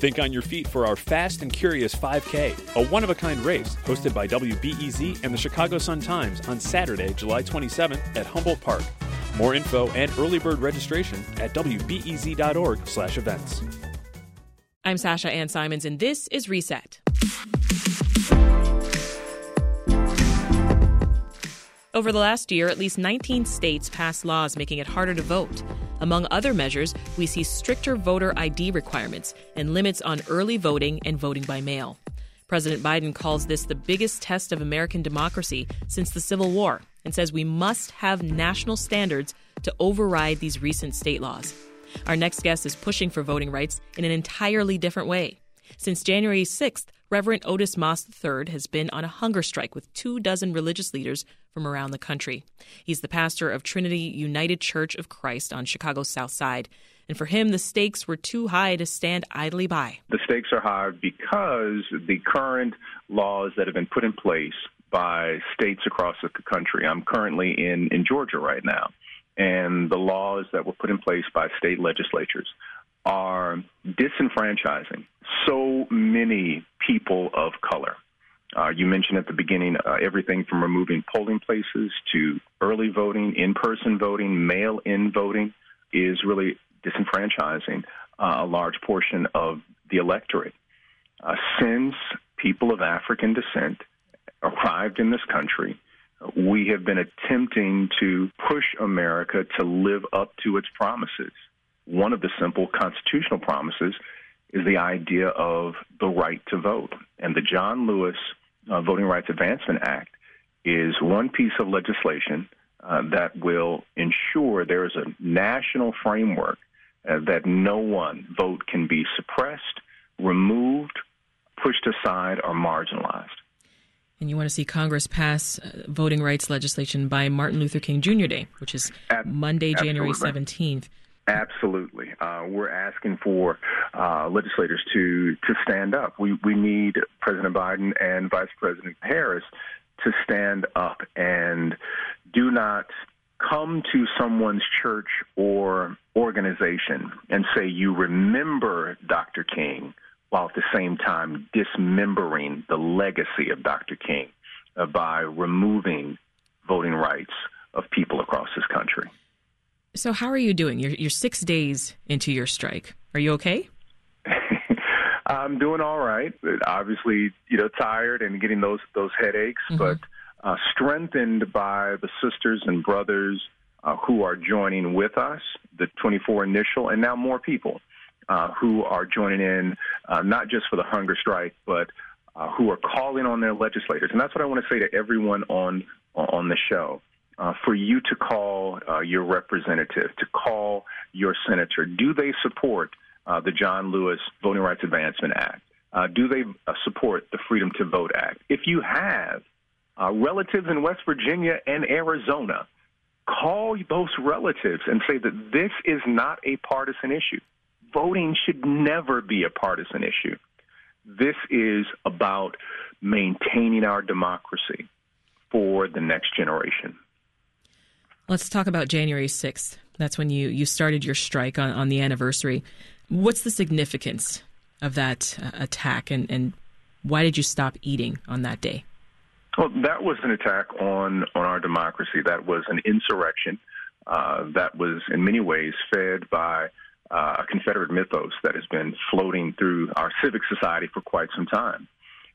Think on your feet for our Fast and Curious 5K, a one-of-a-kind race hosted by WBEZ and the Chicago Sun-Times on Saturday, July 27th at Humboldt Park. More info and early bird registration at wbez.org/events. I'm Sasha Ann Simons, and this is Reset. Over the last year, at least 19 states passed laws making it harder to vote. Among other measures, we see stricter voter ID requirements and limits on early voting and voting by mail. President Biden calls this the biggest test of American democracy since the Civil War and says we must have national standards to override these recent state laws. Our next guest is pushing for voting rights in an entirely different way. Since January 6th, Reverend Otis Moss III has been on a hunger strike with 24 religious leaders from around the country. He's the pastor of Trinity United Church of Christ on Chicago's South Side. And for him, the stakes were too high to stand idly by. The stakes are high because the current laws that have been put in place by states across the country. I'm currently in Georgia right now. And the laws that were put in place by state legislatures are disenfranchising so many people of color. You mentioned at the beginning everything from removing polling places to early voting, in-person voting, mail-in voting is really disenfranchising a large portion of the electorate. Since people of African descent arrived in this country, we have been attempting to push America to live up to its promises. One of the simple constitutional promises is the idea of the right to vote. And the John Lewis Voting Rights Advancement Act is one piece of legislation that will ensure there is a national framework that no one vote can be suppressed, removed, pushed aside, or marginalized. And you want to see Congress pass voting rights legislation by Martin Luther King Jr. Day, which is Monday, January 17th. Absolutely. We're asking for legislators to stand up. We need President Biden and Vice President Harris to stand up and do not come to someone's church or organization and say, you remember Dr. King, while at the same time dismembering the legacy of Dr. King by removing voting rights of people across this country. So how are you doing? You're 6 days into your strike. Are you okay? I'm doing all right. Obviously, tired and getting those headaches, but strengthened by the sisters and brothers who are joining with us, the 24 initial, and now more people who are joining in, not just for the hunger strike, but who are calling on their legislators. And that's what I want to say to everyone on the show. For you to call your representative, to call your senator. Do they support the John Lewis Voting Rights Advancement Act? Do they support the Freedom to Vote Act? If you have relatives in West Virginia and Arizona, call those relatives and say that this is not a partisan issue. Voting should never be a partisan issue. This is about maintaining our democracy for the next generation. Let's talk about January 6th. That's when you started your strike on the anniversary. What's the significance of that attack, and why did you stop eating on that day? Well, that was an attack on our democracy. That was an insurrection that was in many ways fed by a Confederate mythos that has been floating through our civic society for quite some time.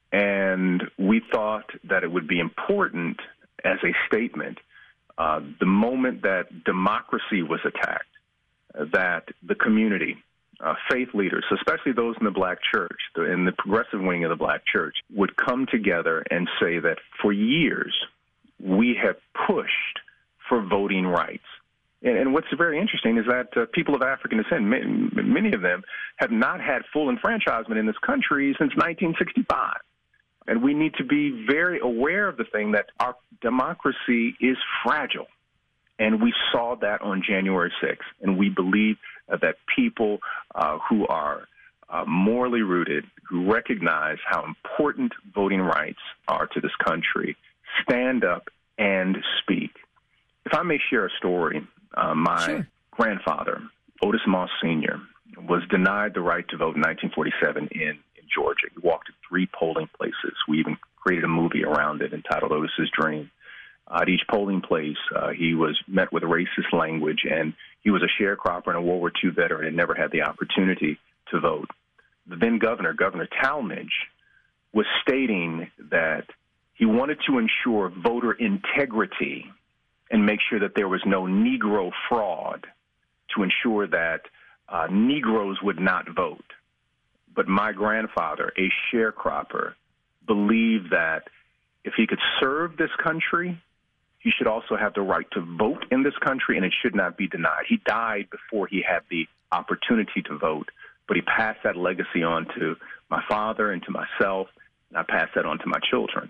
And we thought that it would be important as a statement the moment that democracy was attacked, that the community, faith leaders, especially those in the black church, in the progressive wing of the black church, would come together and say that for years we have pushed for voting rights. And what's very interesting is that people of African descent, many of them, have not had full enfranchisement in this country since 1965. And we need to be very aware of the thing that our democracy is fragile. And we saw that on January 6th. And we believe that people who are morally rooted, who recognize how important voting rights are to this country, stand up and speak. If I may share a story, my grandfather, Otis Moss Sr., was denied the right to vote in 1947 in Georgia. He walked to 3 polling places. We even created a movie around it entitled Otis's Dream. At each polling place, he was met with racist language, and he was a sharecropper and a World War II veteran and never had the opportunity to vote. The then governor, Governor Talmadge, was stating that he wanted to ensure voter integrity and make sure that there was no Negro fraud to ensure that Negroes would not vote. But my grandfather, a sharecropper, believed that if he could serve this country, he should also have the right to vote in this country, and it should not be denied. He died before he had the opportunity to vote, but he passed that legacy on to my father and to myself, and I passed that on to my children.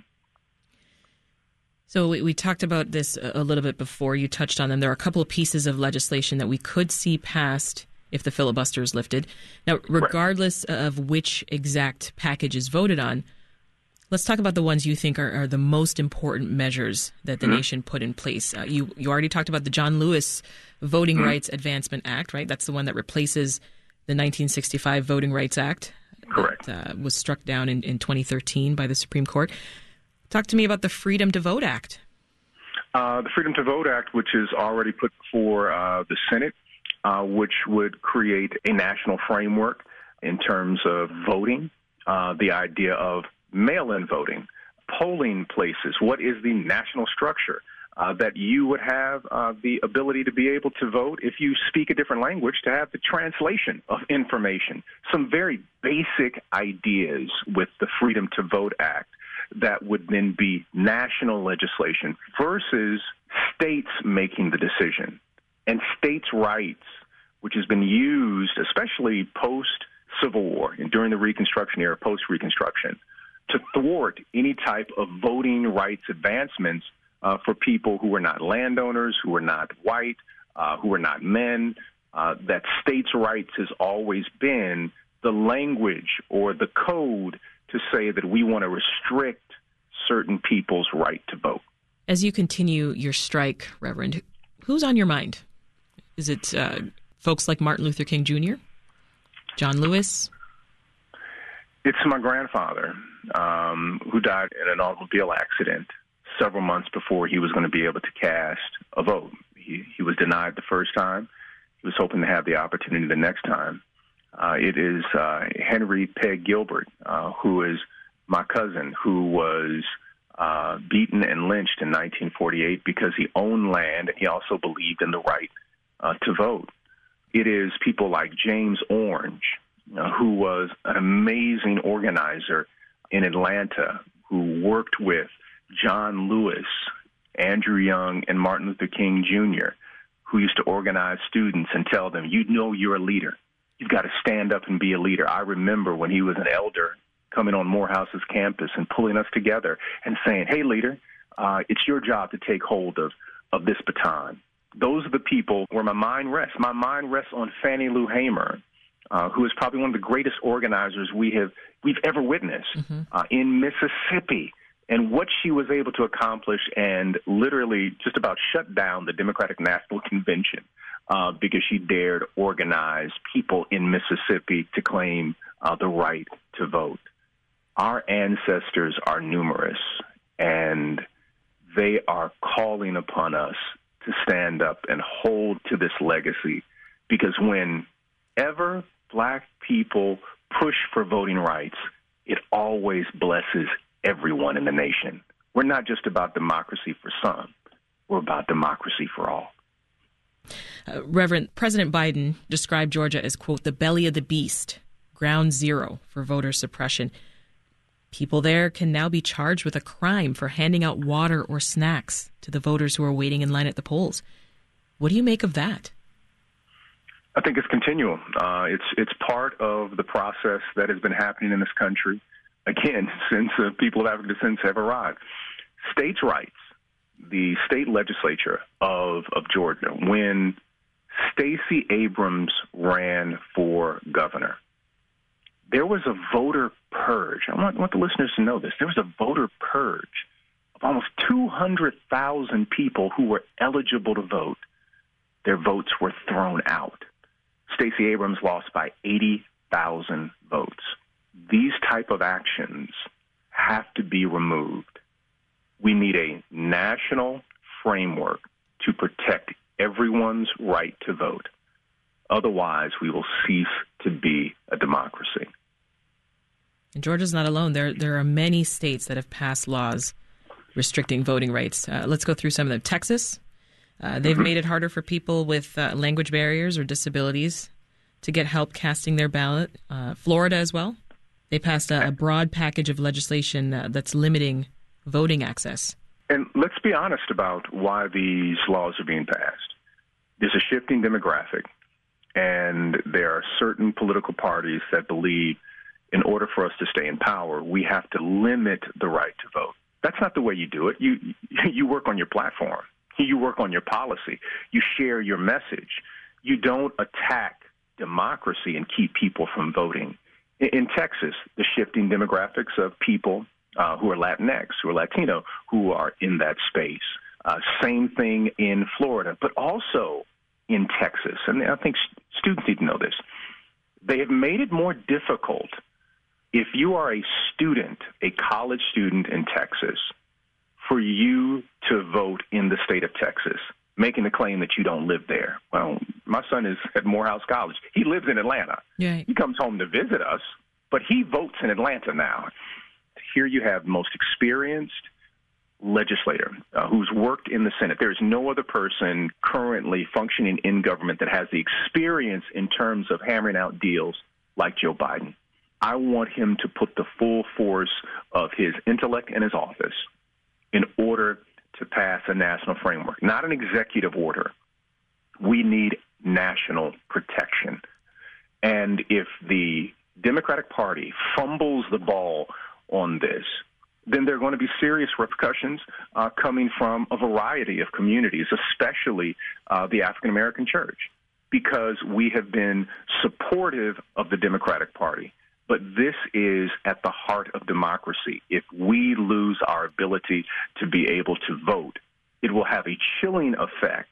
So we talked about this a little bit before. You touched on them. There are a couple of pieces of legislation that we could see passed if the filibuster is lifted. Now, regardless of which exact package is voted on, let's talk about the ones you think are the most important measures that the nation put in place. You already talked about the John Lewis Voting Rights Advancement Act, right? That's the one that replaces the 1965 Voting Rights Act. Correct. That was struck down in 2013 by the Supreme Court. Talk to me about the Freedom to Vote Act. The Freedom to Vote Act, which is already put before the Senate, which would create a national framework in terms of voting, the idea of mail-in voting, polling places. What is the national structure that you would have the ability to be able to vote if you speak a different language, to have the translation of information? Some very basic ideas with the Freedom to Vote Act that would then be national legislation versus states making the decision. And states' rights, which has been used, especially post-Civil War and during the Reconstruction era, post-Reconstruction, to thwart any type of voting rights advancements for people who are not landowners, who are not white, who are not men, that states' rights has always been the language or the code to say that we want to restrict certain people's right to vote. As you continue your strike, Reverend, who's on your mind? Is it folks like Martin Luther King Jr., John Lewis? It's my grandfather, who died in an automobile accident several months before he was going to be able to cast a vote. He was denied the first time. He was hoping to have the opportunity the next time. It is Henry Peg Gilbert, who is my cousin, who was beaten and lynched in 1948 because he owned land and he also believed in the right to vote. It is people like James Orange, who was an amazing organizer in Atlanta, who worked with John Lewis, Andrew Young, and Martin Luther King Jr., who used to organize students and tell them, you know you're a leader. You've got to stand up and be a leader. I remember when he was an elder coming on Morehouse's campus and pulling us together and saying, hey, leader, it's your job to take hold of this baton. Those are the people where my mind rests. My mind rests on Fannie Lou Hamer, who is probably one of the greatest organizers we've ever witnessed in Mississippi, and what she was able to accomplish and literally just about shut down the Democratic National Convention because she dared organize people in Mississippi to claim the right to vote. Our ancestors are numerous, and they are calling upon us to stand up and hold to this legacy, because whenever black people push for voting rights, it always blesses everyone in the nation. We're not just about democracy for some. We're about democracy for all. Reverend, President Biden described Georgia as, quote, the belly of the beast, ground zero for voter suppression. People there can now be charged with a crime for handing out water or snacks to the voters who are waiting in line at the polls. What do you make of that? I think it's continual. It's part of the process that has been happening in this country, again, since people of African descent have arrived. States' rights, the state legislature of Georgia, when Stacey Abrams ran for governor, there was a voter purge. I want the listeners to know this. There was a voter purge of almost 200,000 people who were eligible to vote. Their votes were thrown out. Stacey Abrams lost by 80,000 votes. These type of actions have to be removed. We need a national framework to protect everyone's right to vote. Otherwise, we will cease to be a democracy. And Georgia's not alone. There are many states that have passed laws restricting voting rights. Let's go through some of them. Texas, they've made it harder for people with language barriers or disabilities to get help casting their ballot. Florida as well. They passed a broad package of legislation that's limiting voting access. And let's be honest about why these laws are being passed. There's a shifting demographic, and there are certain political parties that believe in order for us to stay in power, we have to limit the right to vote. That's not the way you do it. You work on your platform. You work on your policy. You share your message. You don't attack democracy and keep people from voting. In Texas, the shifting demographics of people who are Latinx, who are Latino, who are in that space. Same thing in Florida, but also in Texas. And I think students need to know this. They have made it more difficult if you are a student, a college student in Texas, for you to vote in the state of Texas, making the claim that you don't live there. Well, my son is at Morehouse College. He lives in Atlanta. Yeah. He comes home to visit us, but he votes in Atlanta now. Here you have the most experienced legislator who's worked in the Senate. There is no other person currently functioning in government that has the experience in terms of hammering out deals like Joe Biden. I want him to put the full force of his intellect and his office in order to pass a national framework, not an executive order. We need national protection. And if the Democratic Party fumbles the ball on this, then there are going to be serious repercussions coming from a variety of communities, especially the African-American church, because we have been supportive of the Democratic Party. But this is at the heart of democracy. If we lose our ability to be able to vote, it will have a chilling effect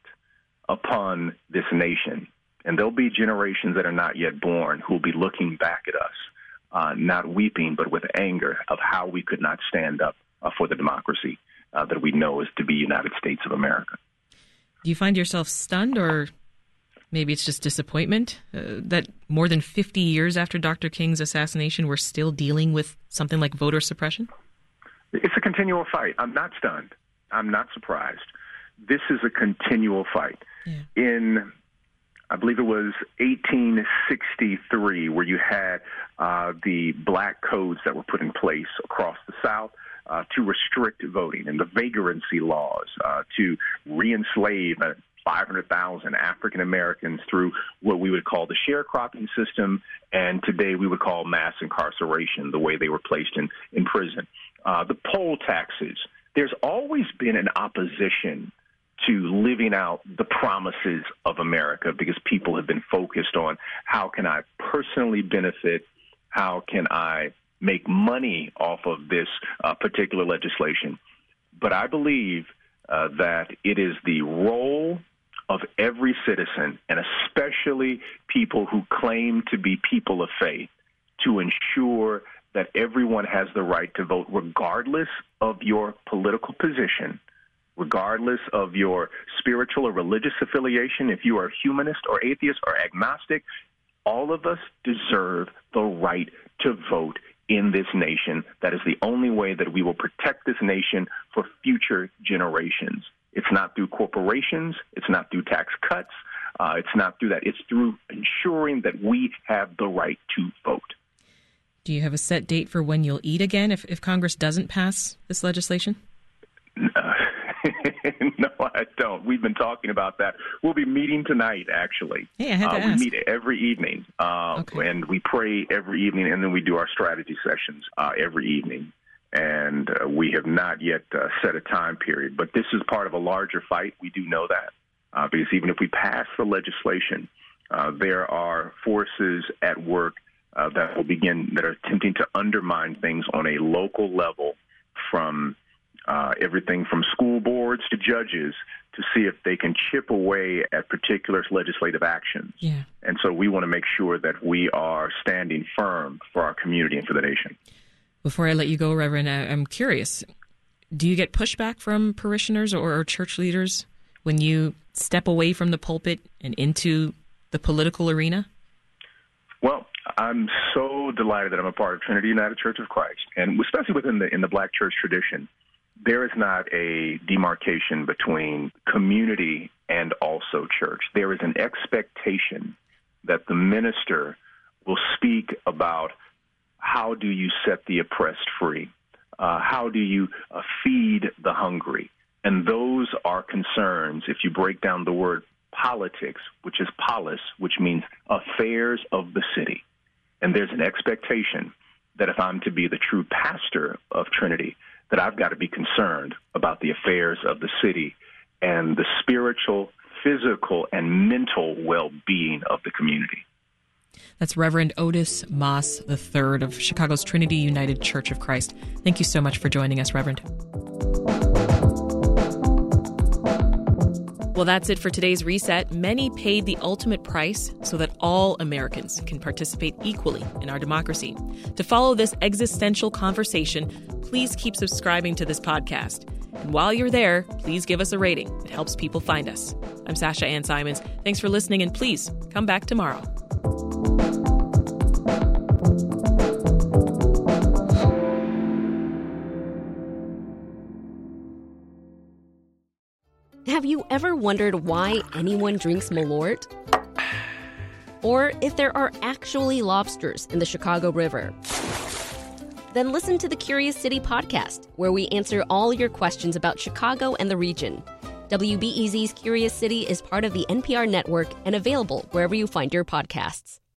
upon this nation. And there'll be generations that are not yet born who will be looking back at us, not weeping, but with anger of how we could not stand up for the democracy that we know is to be United States of America. Do you find yourself stunned, or maybe it's just disappointment that more than 50 years after Dr. King's assassination, we're still dealing with something like voter suppression? It's a continual fight. I'm not stunned. I'm not surprised. This is a continual fight. Yeah. In, I believe it was 1863, where you had the black codes that were put in place across the South to restrict voting, and the vagrancy laws to re-enslave 500,000 African Americans through what we would call the sharecropping system, and today we would call mass incarceration, the way they were placed in prison. The poll taxes. There's always been an opposition to living out the promises of America because people have been focused on how can I personally benefit, how can I make money off of this particular legislation. But I believe that it is the role of every citizen, and especially people who claim to be people of faith, to ensure that everyone has the right to vote regardless of your political position, regardless of your spiritual or religious affiliation. If you are humanist or atheist or agnostic, all of us deserve the right to vote in this nation. That is the only way that we will protect this nation for future generations. It's not through corporations. It's not through tax cuts. It's not through that. It's through ensuring that we have the right to vote. Do you have a set date for when you'll eat again if Congress doesn't pass this legislation? No, I don't. We've been talking about that. We'll be meeting tonight, actually. Hey, I had to ask. We meet every evening, Okay. and we pray every evening, and then we do our strategy sessions every evening. And we have not yet set a time period. But this is part of a larger fight. We do know that. Because even if we pass the legislation, there are forces at work that are attempting to undermine things on a local level, from everything from school boards to judges to see if they can chip away at particular legislative actions. Yeah. And so we want to make sure that we are standing firm for our community and for the nation. Before I let you go, Reverend, I'm curious. Do you get pushback from parishioners or church leaders when you step away from the pulpit and into the political arena? Well, I'm so delighted that I'm a part of Trinity United Church of Christ, and especially within the Black church tradition, there is not a demarcation between community and also church. There is an expectation that the minister will speak about how do you set the oppressed free? How do you feed the hungry? And those are concerns, if you break down the word politics, which is polis, which means affairs of the city. And there's an expectation that if I'm to be the true pastor of Trinity, that I've got to be concerned about the affairs of the city and the spiritual, physical, and mental well-being of the community. That's Reverend Otis Moss III of Chicago's Trinity United Church of Christ. Thank you so much for joining us, Reverend. Well, that's it for today's Reset. Many paid the ultimate price so that all Americans can participate equally in our democracy. To follow this existential conversation, please keep subscribing to this podcast. And while you're there, please give us a rating. It helps people find us. I'm Sasha Ann Simons. Thanks for listening, and please come back tomorrow. Have you ever wondered why anyone drinks Malort? Or if there are actually lobsters in the Chicago River? Then listen to the Curious City podcast, where we answer all your questions about Chicago and the region. WBEZ's Curious City is part of the NPR network and available wherever you find your podcasts.